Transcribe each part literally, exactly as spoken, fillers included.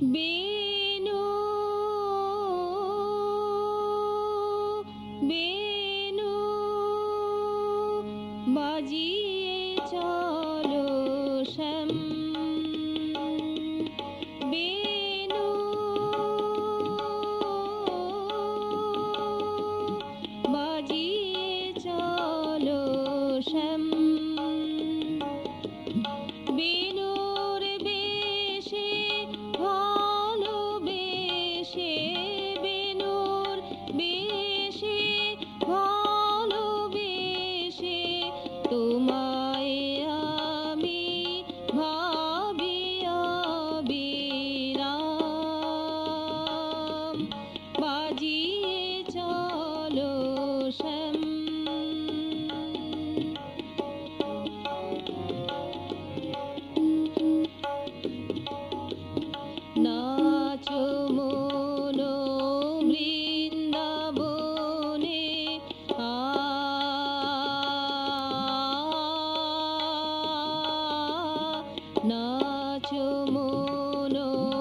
বেনু বেনু বাজিয়ে চলো শ্যাম, বেনু বাজিয়ে চলো শ্যাম। বেনুর বেশে ভালোবেসে, বেনুর বেশে ভালোবেসে তোমায় আমি ভাবি অবিরাম, বাজিয়ে চলো শ্যাম। নাচো মন বৃন্দাবনে, আ নাচো মন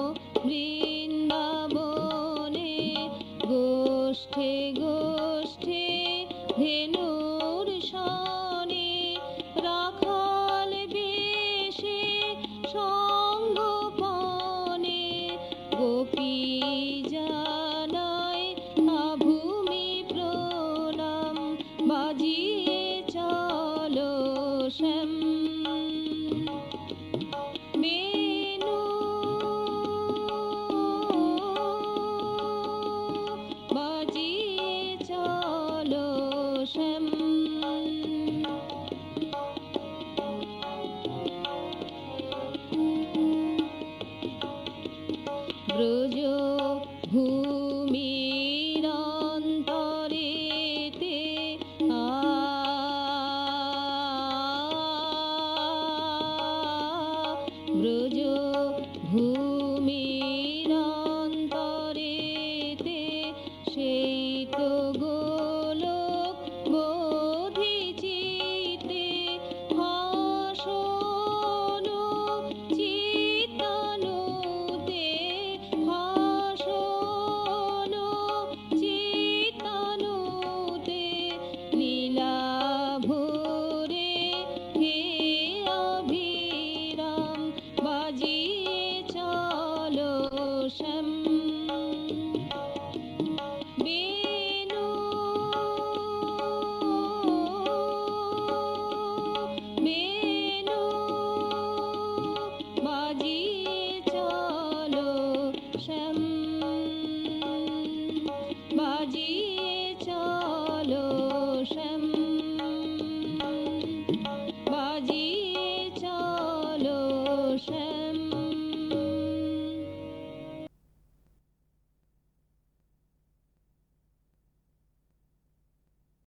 বৃন্দাবনে, গোষ্ঠে গোষ্ঠে ধেনুর সনে, রাখাল বেশে সঙ্গোপনে, গোপী জানায় আভূমি প্রণাম, বাজিয়ে